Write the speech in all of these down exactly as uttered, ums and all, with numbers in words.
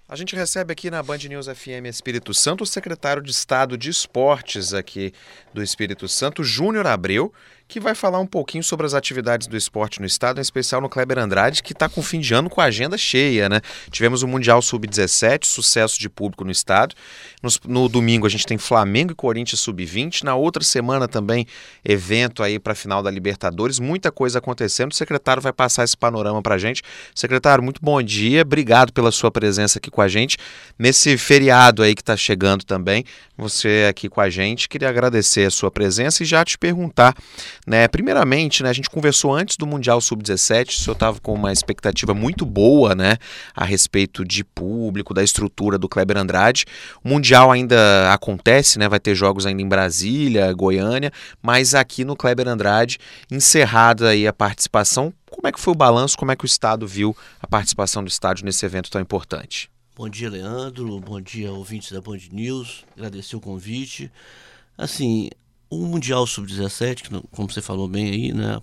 A gente recebe aqui na Band News F M Espírito Santo o secretário de Estado de Esportes aqui do Espírito Santo, Júnior Abreu, que vai falar um pouquinho sobre as atividades do esporte no estado, em especial no Kleber Andrade, que está com fim de ano com a agenda cheia, né? Tivemos o Mundial sub dezessete, sucesso de público no estado. Nos, no domingo a gente tem Flamengo e Corinthians sub vinte. Na outra semana também evento aí para a final da Libertadores. Muita coisa acontecendo. O secretário vai passar esse panorama para a gente. Secretário, muito bom dia. Obrigado pela sua presença aqui com a gente. Nesse feriado aí que está chegando também, você aqui com a gente. Queria agradecer a sua presença e já te perguntar, né? Primeiramente, né, a gente conversou antes do Mundial sub dezessete, o senhor estava com uma expectativa muito boa, né, a respeito de público, da estrutura do Kleber Andrade. O Mundial ainda acontece, né, vai ter jogos ainda em Brasília, Goiânia, mas aqui no Kleber Andrade, encerrada aí a participação, como é que foi o balanço, como é que o Estado viu a participação do estádio nesse evento tão importante? Bom dia, Leandro, bom dia, ouvintes da Band News, agradecer o convite. Assim, o Mundial sub dezessete, como você falou bem aí, né,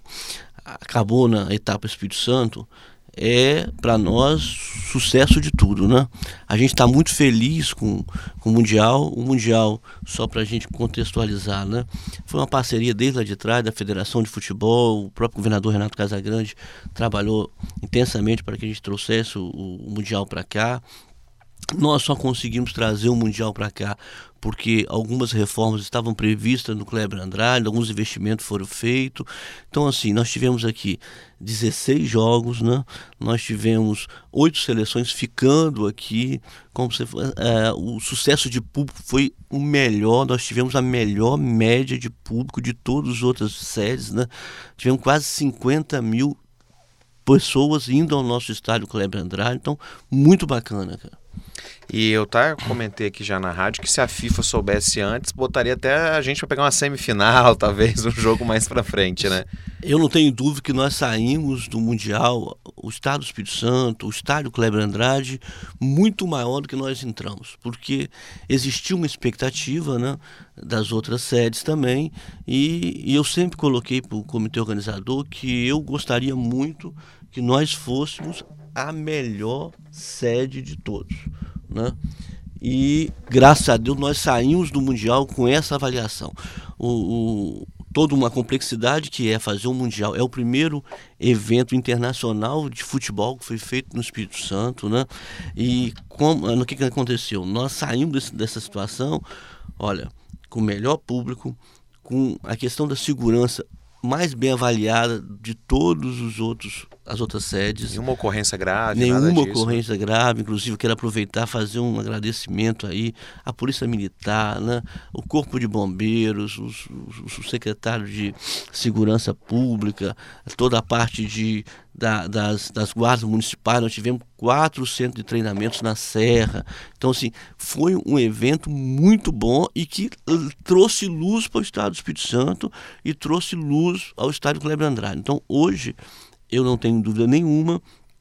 acabou na etapa Espírito Santo, é para nós sucesso de tudo, né? A gente está muito feliz com, com o Mundial. O Mundial, só para a gente contextualizar, né, foi uma parceria desde lá de trás da Federação de Futebol. O próprio governador Renato Casagrande trabalhou intensamente para que a gente trouxesse o, o Mundial para cá. Nós só conseguimos trazer o Mundial para cá porque algumas reformas estavam previstas no Kleber Andrade, alguns investimentos foram feitos. Então, assim, nós tivemos aqui dezesseis jogos, né? Nós tivemos oito seleções ficando aqui. Como você, é, o sucesso de público foi o melhor, nós tivemos a melhor média de público de todas as outras sedes, né? Tivemos quase cinquenta mil pessoas indo ao nosso estádio Kleber Andrade, então, muito bacana, cara. E eu tá, comentei aqui já na rádio que se a FIFA soubesse antes, botaria até a gente para pegar uma semifinal, talvez um jogo mais para frente, né? Eu não tenho dúvida que nós saímos do Mundial, o Estado do Espírito Santo, o estádio Kleber Andrade, muito maior do que nós entramos, porque existia uma expectativa, né, das outras sedes também, e, e eu sempre coloquei para o comitê organizador que eu gostaria muito que nós fôssemos a melhor sede de todos, né? E graças a Deus nós saímos do Mundial com essa avaliação. O, o, toda uma complexidade que é fazer um Mundial. É o primeiro evento internacional de futebol que foi feito no Espírito Santo, né? E como, no que, que aconteceu? Nós saímos desse, dessa situação, olha, com o melhor público, com a questão da segurança mais bem avaliada de todos os outros as outras sedes. Nenhuma ocorrência grave, Nenhuma nada disso, ocorrência né? grave. Inclusive, quero aproveitar e fazer um agradecimento aí à Polícia Militar, né? O Corpo de Bombeiros, os, os, os secretários de Segurança Pública, toda a parte de, da, das, das guardas municipais. Nós tivemos quatro centros de treinamentos na Serra. Então, assim, foi um evento muito bom e que trouxe luz para o Estado do Espírito Santo e trouxe luz ao Estádio Kleber Andrade. Então, hoje, eu não tenho dúvida nenhuma,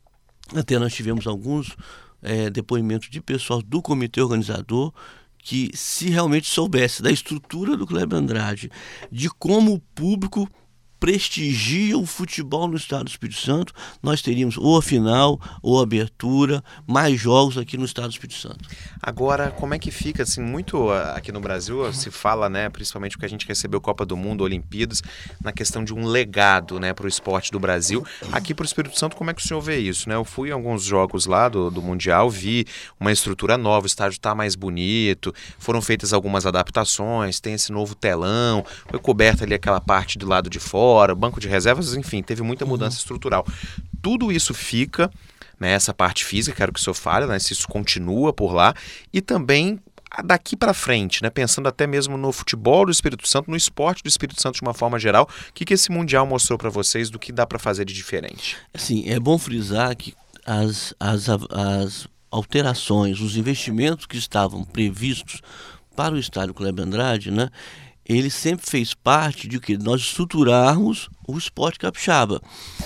até nós tivemos alguns é, depoimentos de pessoal do comitê organizador que, se realmente soubesse da estrutura do Kleber Andrade, de como o público prestigia o futebol no Estado do Espírito Santo, nós teríamos ou a final, ou a abertura, mais jogos aqui no Estado do Espírito Santo. Agora, como é que fica, assim, muito aqui no Brasil, se fala, né, principalmente porque a gente recebeu Copa do Mundo, Olimpíadas, na questão de um legado, né, para o esporte do Brasil. Aqui para o Espírito Santo, como é que o senhor vê isso, né? Eu fui em alguns jogos lá do, do Mundial, vi uma estrutura nova, o estádio está mais bonito, foram feitas algumas adaptações, tem esse novo telão, foi coberta ali aquela parte do lado de fora, banco de reservas, enfim, teve muita mudança uhum. estrutural. Tudo isso fica, né, essa parte física, quero que o senhor fale, né, se isso continua por lá, e também daqui para frente, né, pensando até mesmo no futebol do Espírito Santo, no esporte do Espírito Santo de uma forma geral, o que, que esse Mundial mostrou para vocês do que dá para fazer de diferente? Assim, é bom frisar que as, as, as alterações, os investimentos que estavam previstos para o estádio Kleber Andrade, né, ele sempre fez parte de que nós estruturarmos o esporte capixaba.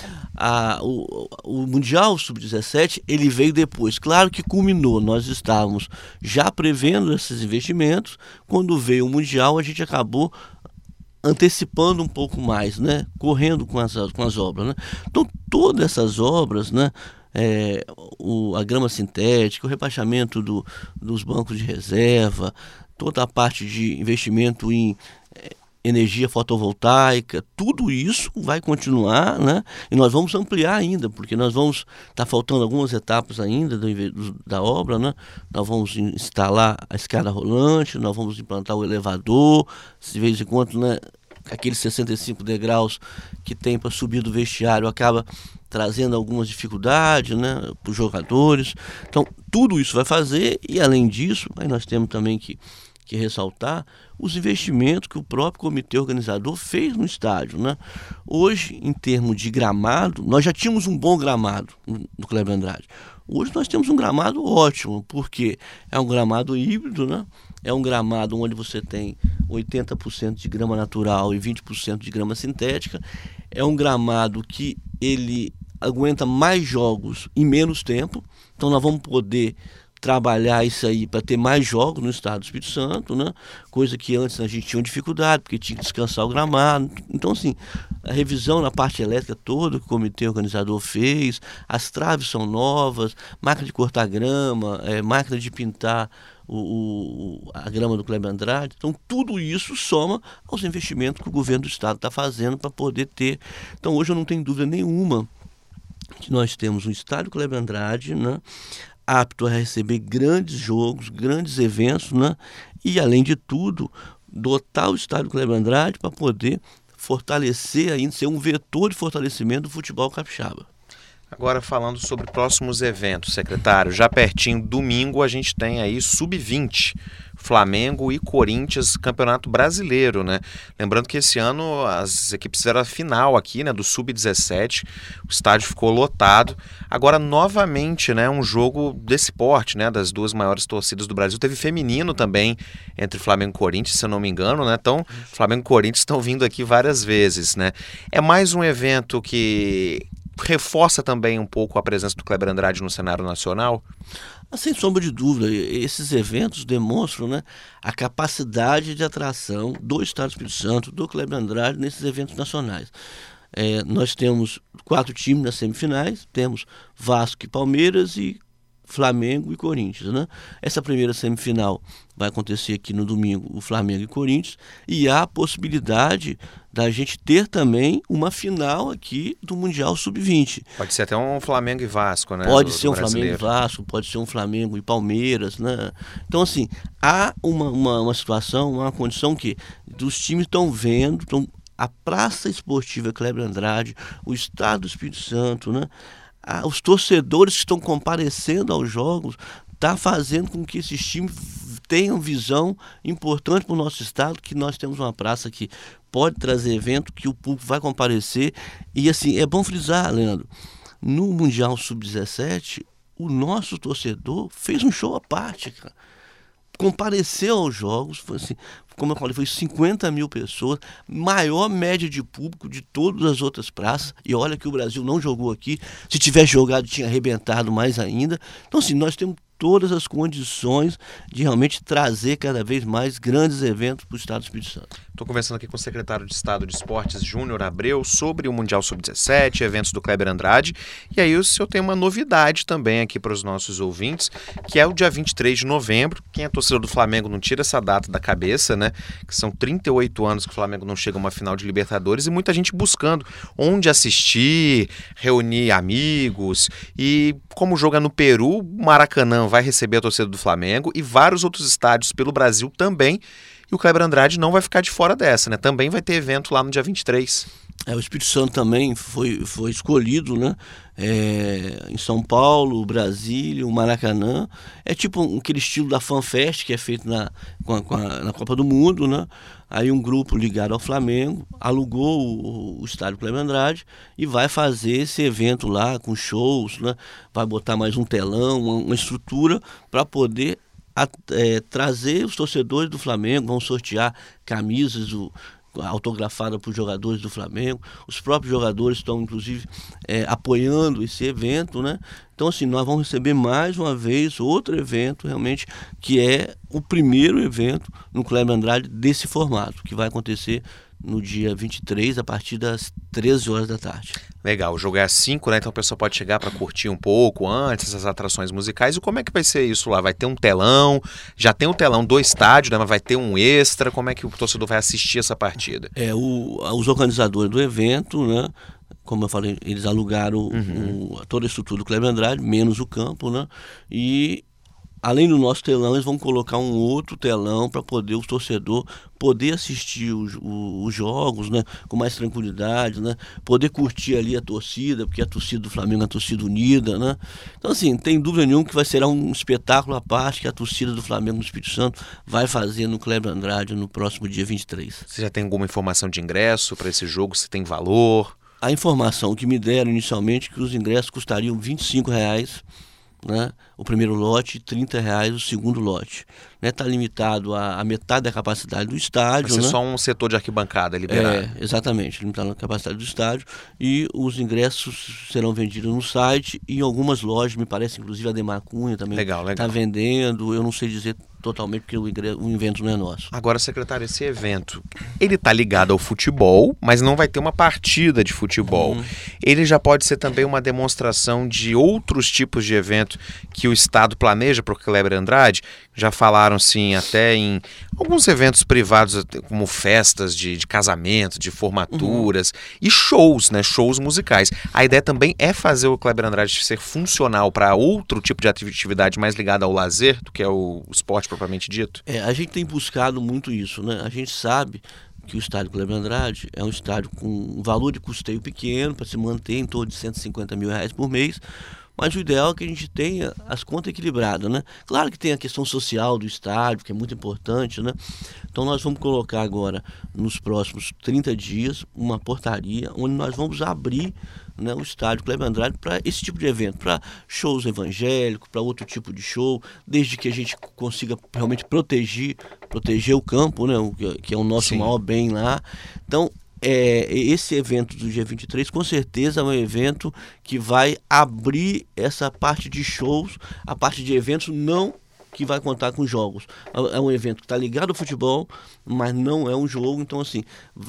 A, o, o Mundial sub dezessete ele veio depois, claro que culminou, nós estávamos já prevendo esses investimentos, quando veio o Mundial a gente acabou antecipando um pouco mais, né? Correndo com as, com as obras, né? Então todas essas obras, né, é, o, a grama sintética, o rebaixamento do, dos bancos de reserva, toda a parte de investimento em é, energia fotovoltaica, tudo isso vai continuar, né? E nós vamos ampliar ainda, porque nós vamos, está faltando algumas etapas ainda do, do, da obra, né? Nós vamos instalar a escada rolante, nós vamos implantar o elevador, de vez em quando, né, aqueles sessenta e cinco degraus que tem para subir do vestiário acaba trazendo algumas dificuldades, né, para os jogadores. Então, tudo isso vai fazer, e além disso, aí nós temos também que que ressaltar os investimentos que o próprio comitê organizador fez no estádio, né? Hoje, em termos de gramado, nós já tínhamos um bom gramado no Kleber Andrade. Hoje nós temos um gramado ótimo, porque é um gramado híbrido, né? É um gramado onde você tem oitenta por cento de grama natural e vinte por cento de grama sintética. É um gramado que ele aguenta mais jogos em menos tempo, então nós vamos poder trabalhar isso aí para ter mais jogos no estado do Espírito Santo, né? Coisa que antes a gente tinha dificuldade, porque tinha que descansar o gramado. Então, assim, a revisão na parte elétrica toda que o comitê organizador fez, as traves são novas, máquina de cortar grama, é, máquina de pintar o, o, a grama do Kleber Andrade. Então, tudo isso soma aos investimentos que o governo do estado está fazendo para poder ter. Então, hoje eu não tenho dúvida nenhuma que nós temos um estádio Kleber Andrade, né, apto a receber grandes jogos, grandes eventos, né? E, além de tudo, dotar o estádio Kleber Andrade para poder fortalecer, ainda ser um vetor de fortalecimento do futebol capixaba. Agora, falando sobre próximos eventos, secretário, já pertinho, domingo, a gente tem aí sub vinte, Flamengo e Corinthians, Campeonato Brasileiro, né? Lembrando que esse ano as equipes fizeram a final aqui, né, do sub dezessete, o estádio ficou lotado. Agora, novamente, né, um jogo desse porte, né, das duas maiores torcidas do Brasil. Teve feminino também entre Flamengo e Corinthians, se eu não me engano, né? Então, Flamengo e Corinthians estão vindo aqui várias vezes, né? É mais um evento que reforça também um pouco a presença do Kleber Andrade no cenário nacional? Sem sombra de dúvida, esses eventos demonstram, né, a capacidade de atração do Estado do Espírito Santo, do Kleber Andrade, nesses eventos nacionais. É, nós temos quatro times nas semifinais, temos Vasco e Palmeiras e Flamengo e Corinthians, né? Essa primeira semifinal vai acontecer aqui no domingo, o Flamengo e Corinthians, e há a possibilidade da gente ter também uma final aqui do Mundial sub vinte. Pode ser até um Flamengo e Vasco, né? Pode do, ser do um Flamengo e Vasco, pode ser um Flamengo e Palmeiras, né? Então, assim, há uma, uma, uma situação, uma condição que os times estão vendo, tão, a Praça Esportiva Kleber Andrade, o Estado do Espírito Santo, né? Ah, os torcedores que estão comparecendo aos jogos está fazendo com que esses times tenham visão importante para o nosso estado, que nós temos uma praça que pode trazer evento, que o público vai comparecer. E assim, é bom frisar, Leandro, no Mundial sub dezessete, o nosso torcedor fez um show à parte, cara. Compareceu aos jogos, foi assim, como eu falei, foi cinquenta mil pessoas, maior média de público de todas as outras praças, e olha que o Brasil não jogou aqui, se tivesse jogado tinha arrebentado mais ainda. Então, assim, nós temos todas as condições de realmente trazer cada vez mais grandes eventos para o Estado do Espírito Santo. Estou conversando aqui com o secretário de Estado de Esportes, Júnior Abreu, sobre o Mundial sub dezessete, eventos do Kleber Andrade. E aí o senhor tem uma novidade também aqui para os nossos ouvintes, que é o dia vinte e três de novembro. Quem é torcedor do Flamengo não tira essa data da cabeça, né? Que são trinta e oito anos que o Flamengo não chega a uma final de Libertadores e muita gente buscando onde assistir, reunir amigos. E como joga no Peru, o Maracanã vai receber a torcida do Flamengo e vários outros estádios pelo Brasil também. E o Kleber Andrade não vai ficar de fora dessa, né? Também vai ter evento lá no dia vinte e três. É, o Espírito Santo também foi, foi escolhido, né? É, em São Paulo, Brasília, o Maracanã. É tipo aquele estilo da FanFest que é feito na, com a, com a, na Copa do Mundo, né? Aí um grupo ligado ao Flamengo alugou o, o estádio Kleber Andrade e vai fazer esse evento lá com shows, né? Vai botar mais um telão, uma, uma estrutura para poder a, é, trazer os torcedores do Flamengo. Vão sortear camisas do, autografada por jogadores do Flamengo. Os próprios jogadores estão, inclusive, é, apoiando esse evento, né? Então, assim, nós vamos receber mais uma vez outro evento, realmente, que é o primeiro evento no Kleber Andrade desse formato, que vai acontecer no dia vinte e três, a partir das treze horas da tarde. Legal, o jogo é às cinco, né? Então a pessoa pode chegar para curtir um pouco antes as atrações musicais. E como é que vai ser isso lá? Vai ter um telão? Já tem o telão do estádio, né? Mas vai ter um extra? Como é que o torcedor vai assistir essa partida? É, o, os organizadores do evento, né? Como eu falei, eles alugaram uhum. o, toda a estrutura do Kleber Andrade, menos o campo, né? E além do nosso telão, eles vão colocar um outro telão para poder o torcedor poder assistir os, os jogos, né, com mais tranquilidade, né, poder curtir ali a torcida, porque a torcida do Flamengo é uma torcida unida, né. Então, assim, tem dúvida nenhuma que vai ser um espetáculo à parte que a torcida do Flamengo no Espírito Santo vai fazer no Kleber Andrade no próximo dia vinte e três. Você já tem alguma informação de ingresso para esse jogo? Se tem valor? A informação que me deram inicialmente é que os ingressos custariam vinte e cinco reais, né, o primeiro lote, trinta reais o segundo lote. Está, né, limitado a, a metade da capacidade do estádio. Vai ser, né, só um setor de arquibancada liberado. É, exatamente, limitado a capacidade do estádio. E os ingressos serão vendidos no site e em algumas lojas, me parece, inclusive a Demar Cunha também está vendendo. Eu não sei dizer totalmente porque o, ingresso, o evento não é nosso. Agora, secretário, esse evento, ele está ligado ao futebol, mas não vai ter uma partida de futebol. Uhum. Ele já pode ser também uma demonstração de outros tipos de evento que o Estado planeja para o Kleber Andrade. Já falaram, sim, até em alguns eventos privados, como festas de, de casamento, de formaturas, uhum, e shows, né? Shows musicais. A ideia também é fazer o Kleber Andrade ser funcional para outro tipo de atividade mais ligada ao lazer, do que é o esporte propriamente dito. É, a gente tem buscado muito isso, né? A gente sabe que o estádio Kleber Andrade é um estádio com um valor de custeio pequeno para se manter em torno de cento e cinquenta mil reais por mês. Mas o ideal é que a gente tenha as contas equilibradas, né? Claro que tem a questão social do estádio, que é muito importante, né? Então nós vamos colocar agora, nos próximos trinta dias, uma portaria onde nós vamos abrir, né, o estádio Kleber Andrade para esse tipo de evento, para shows evangélicos, para outro tipo de show, desde que a gente consiga realmente proteger, proteger o campo, né, o, que é o nosso Sim. maior bem lá. Então, É, esse evento do dia vinte e três com certeza é um evento que vai abrir essa parte de shows, a parte de eventos não que vai contar com jogos. É um evento que está ligado ao futebol, mas não é um jogo. Então, assim,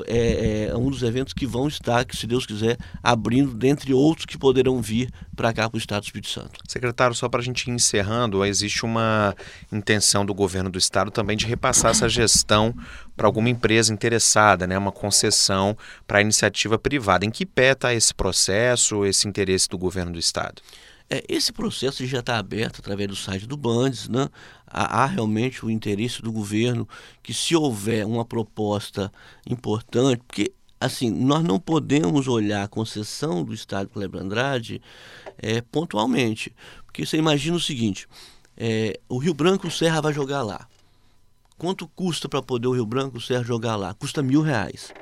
é, é um dos eventos que vão estar, que se Deus quiser, abrindo, dentre outros que poderão vir para cá, para o Estado do Espírito Santo. Secretário, só para a gente ir encerrando, existe uma intenção do governo do Estado também de repassar essa gestão para alguma empresa interessada, né? Uma concessão para a iniciativa privada. Em que pé está esse processo, esse interesse do governo do Estado? É, esse processo já está aberto através do site do Bandes, né? Há, há realmente o interesse do governo que, se houver uma proposta importante, porque assim, nós não podemos olhar a concessão do estádio Kleber Andrade é, pontualmente, porque você imagina o seguinte, é, o Rio Branco o Serra vai jogar lá. Quanto custa para poder o Rio Branco o Serra jogar lá? Custa mil reais.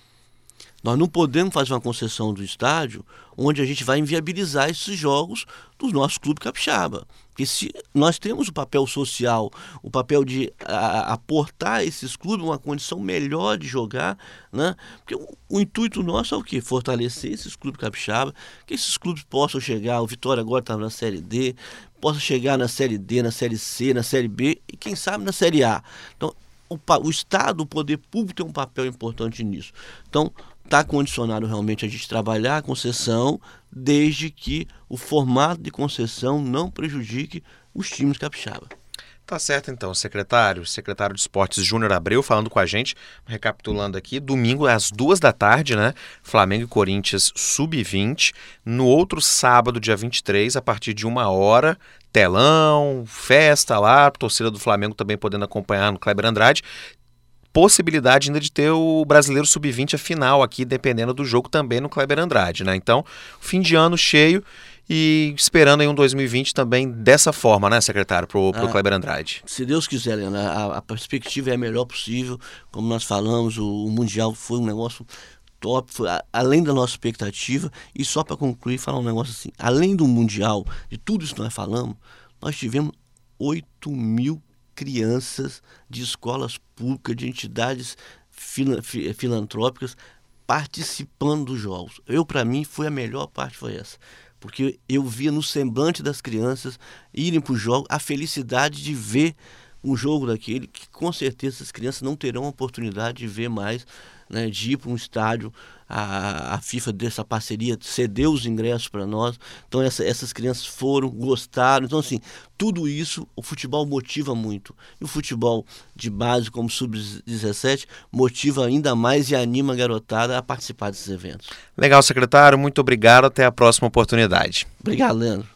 Nós não podemos fazer uma concessão do estádio onde a gente vai inviabilizar esses jogos dos nossos clubes capixaba. Porque se nós temos o papel social, o papel de a, aportar a esses clubes uma condição melhor de jogar, né? Porque o, o intuito nosso é o quê? Fortalecer esses clubes capixaba, que esses clubes possam chegar, o Vitória agora está na Série D, possa chegar na Série D, na Série C, na Série B e quem sabe na Série A. Então, o, o Estado, o poder público tem um papel importante nisso. Então, está condicionado realmente a gente trabalhar a concessão, desde que o formato de concessão não prejudique os times capixaba. Tá certo então, secretário, secretário de Esportes Júnior Abreu falando com a gente, recapitulando aqui, domingo às duas da tarde, né, Flamengo e Corinthians sub vinte, no outro sábado, dia vinte e três, a partir de uma hora, telão, festa lá, torcida do Flamengo também podendo acompanhar no Kleber Andrade, possibilidade ainda de ter o Brasileiro sub vinte a final aqui, dependendo do jogo também no Kleber Andrade, né? Então, fim de ano cheio e esperando aí um dois mil e vinte também dessa forma, né, secretário, pro, pro ah, Kleber Andrade. Se Deus quiser, Leandro, a, a perspectiva é a melhor possível, como nós falamos, o, o Mundial foi um negócio top, foi a, além da nossa expectativa, e só para concluir, falar um negócio assim, além do Mundial, de tudo isso que nós falamos, nós tivemos oito mil crianças de escolas públicas, de entidades fila, filantrópicas participando dos jogos. Eu, para mim, foi a melhor parte, foi essa. Porque eu via no semblante das crianças irem para o jogo a felicidade de ver um jogo daquele que com certeza as crianças não terão a oportunidade de ver mais, né, de ir para um estádio. A, a FIFA dessa parceria cedeu os ingressos para nós, então essa, essas crianças foram, gostaram, então assim, tudo isso o futebol motiva muito, e o futebol de base como sub dezessete motiva ainda mais e anima a garotada a participar desses eventos. Legal, secretário, muito obrigado, até a próxima oportunidade. Obrigado, Leandro.